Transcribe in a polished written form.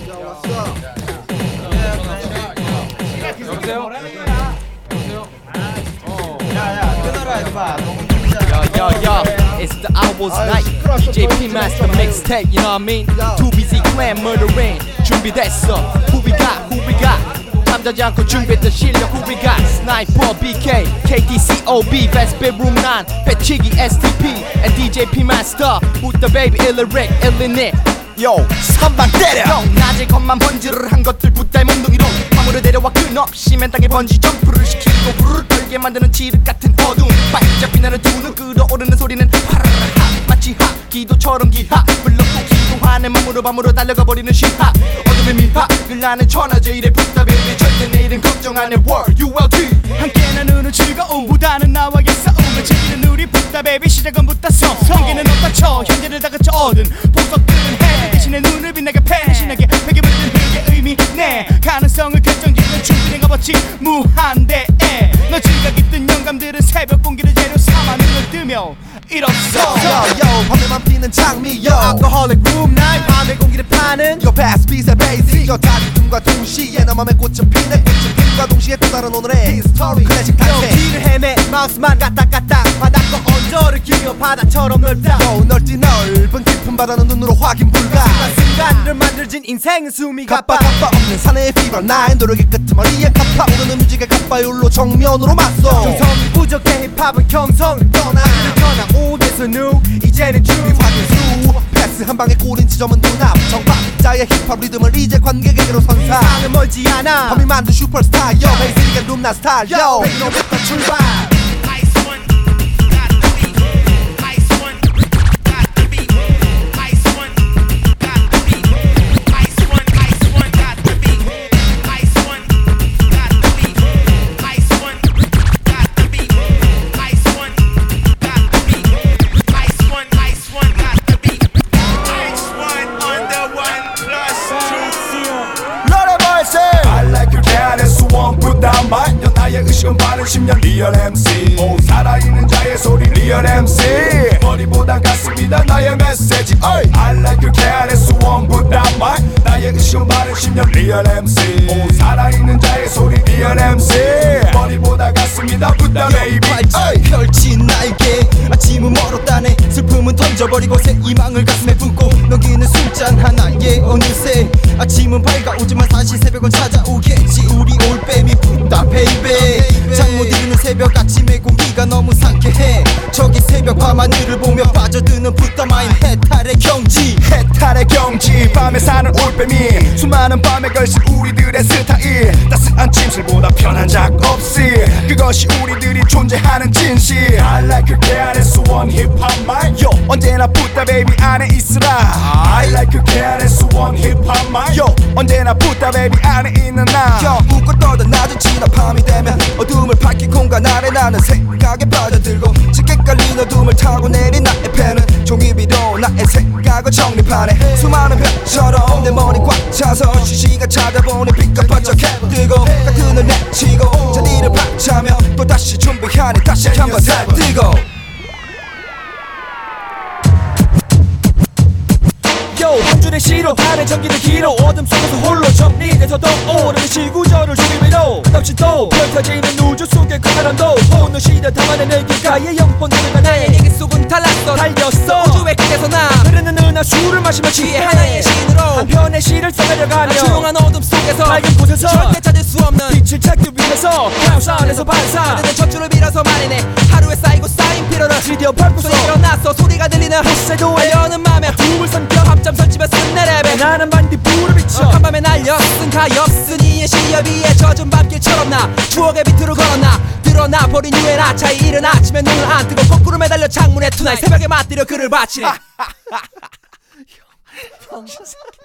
여보세요? It's the hours night. DJ P-Master mixtape, you know what I mean? Too busy clan murdering. 준비됐어. Who we got? 잠자지 않고 준비했던 실력. Who we got? Sniper, BK, KDCOB, Best Bedroom 9, 배치기 STP, and DJ P-Master. With the baby illyrich, illynit. Yo, 선방 때려. 형, 낮에 것만 번지를 한 것들 붓달 몽둥이로 밤으로 내려와 끝없이 맨 땅에 번지 점프를 시키고 부르르 떨게 만드는 지륵 같은 어둠. 반짝 빛나는 두 눈 끌어오르는 소리는 파라라하 마치 하기도처럼 기하 불렀고 기도하는 몸으로 밤으로 달려가 버리는 시합. 어둠의 미학을 나는 천하제 일에 붙다비비 절대 내일은 걱정 안 해. World ULT 함께 나누는 즐거움보다는 나와의 싸움을 즐기는 우리 붙다 베이비. 시작은 붙다성 성기는 없다 쳐 현재를 다그쳐 얻은 보석들은 해 대신에 눈을 빛나게 패신하게 베개 물든 흙의 의미 내 가능성을 결정짓는 준비된 값어치 무한대에 너 지각이 뜬 영감들은 새벽 공기를 재료 삼아 눈을 뜨며 일없어. Yo, 밤에만 피는 장미 yo Alcoholic room night 밤의 공기를 파는 Yo, fast beats and basic Yo, 다리뜸과 동시에 너 맘에 꽃은 피네 꽃은 핀과 동시에 또 다른 오늘의 히스토리 클래식 탄생 길을 헤매 마우스만 까딱까딱 바닥과 언저를 기어 바다처럼 넓다. Yo, 넓디 넓은 깊은 바다는 눈으로 확인 불가 순간을 만들진 인생은 숨이 갑바 가빠. 갑바 없는 사내의 피버 나의 노력의 끄트머리에 갑바 오르는 뮤직의 갑바율로 정면으로 맞서 정성이 부족해 힙합은 경성을 떠나 떠나 오대서 누 이제는 주 우리 확인수 패스 한 방에 꼬린 지점은 눈앞 정박자의 힙합 리듬을 이제 관객에게로 선사 이상은 멀지 않아. 밤이 만든 슈퍼스타 Yo, 베이스리게 룸나 스타일 Yo, 백로부터 출발. 나의 의식은 바른 10년 리얼 MC 살아있는 자의 소리 리얼 MC 머리보다 가슴이다 나의 메시지 I like you KRS-One put that mic 나의 의식은 바른 10년 리얼 MC 살아있는 자의 소리 리얼 MC 머리보다 가슴이다 put that baby 펼친 날개 아침은 멀었다네. 슬픔은 던져버리고 새 희망을 가슴에 품고 넘기는 술잔 하나에 어느새 아침은 밝아오지만 다시 새벽은 찾아오겠지. 우리 올빼미 붙다 베이베. 잠 못 이루는 새벽 아침의 공기가 너무 상쾌해. 저기 새벽 밤하늘을 보며 빠져드는 붙다 마인 해탈의 경지. 해탈의 경지 밤에 사는 올빼미 수많은 밤에 걸친 우리들의 스타일 따스한 침실보다 편한 작 없이 그것이 우리들이 존재하는 진실 I like you KRS-One 힙합 mic Yo 언제나 붙다 베이비 안에 있으라 I like you KRS-One 힙합 mic Yo 언제나 붙다 베이비 안에 있는 나 Yo, 웃고 떠던 낮은 지나 밤이 되면 어둠을 밝힌 공간 아래 나는 생각에 빠져들고 짙게 깔린 어둠을 타고 내린 나의 펜은 종이 위로 나의 생각을 정립하네. 수많은 별처럼 내 머리 꽉 차서 쉬시가 찾아보는 빛과 번쩍 해뜨고 같은 을 내치고 자리를 박차며 또다시 준비하네. 다시 한번 살뜨고 한 줄의 시로 다른 전기를 길어 어둠 속에서 홀로 정리돼서 떠오르는 시구절을 주위로 끝없이 또 펼쳐지는 우주 속의 그 사람도 오늘 시대 담아낸 길가의 영혼들과 나의 얘기 속은 달랐어 달렸어 우주의 끝에서 나 흐르는 은하 술을 마시며 취해 하나의 시인으로 한편의 시를 써내려가며 조용한 어둠 속에서 밝은 곳에서 절대 찾을 수 없는 빛을 찾기 위해서 카오스 안에서 반사 흐르는 젖줄을 밀어서 말해내 하루에 쌓이고 쌓인 피로를 드디어 밟고서 일어났어 소리가 들리는 헛새도에 여는 맘에 둠을 삼켜 밤잠 설집에 쓴 내 랩에 나는 반딧불을 비춰 한밤에 날려 쓴 가엾은 이의 시야 위에 젖은 밤길처럼 나 추억의 비트로 걸어나 드러나 버린 후에 나차에 이른 아침에 눈을 안 뜨고 거꾸로 매달려 창문에 투나잇 새벽에 맞들여 그를 바치네.